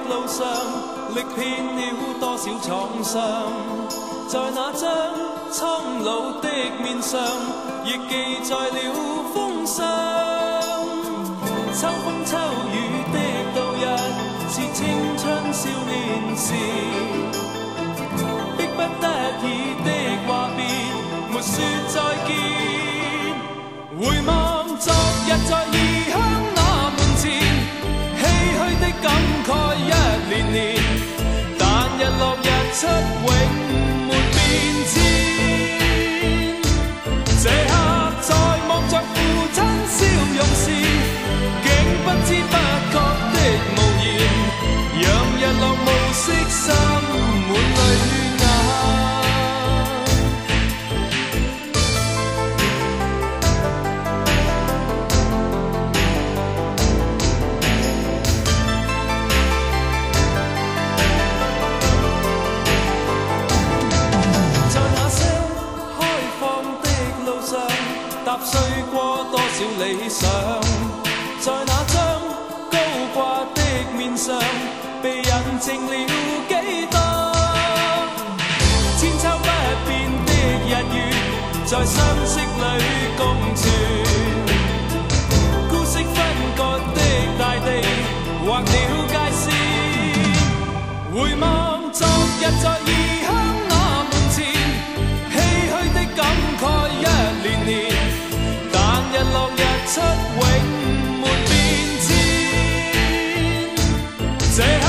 路上，历遍了多少創傷，在那張蒼老的面上，亦記載了風霜。秋風秋雨的度日，是青春少年時，迫不得已的話別，沒說再見。回望昨日在異鄉那門前，唏噓的感慨一年年，但日落日出永沒變遷。這刻在望着父親笑容時，竟不知不覺的無言，讓日落暮色滲滿淚眼。踏碎過多少理想，在那張高掛的面上，被印證了幾多千秋不變的日月，在相識裏共存。孤色分割的大地，劃了界線。回望昨日在異鄉那門前，唏噓的感慨一年年，日落日出永沒變遷。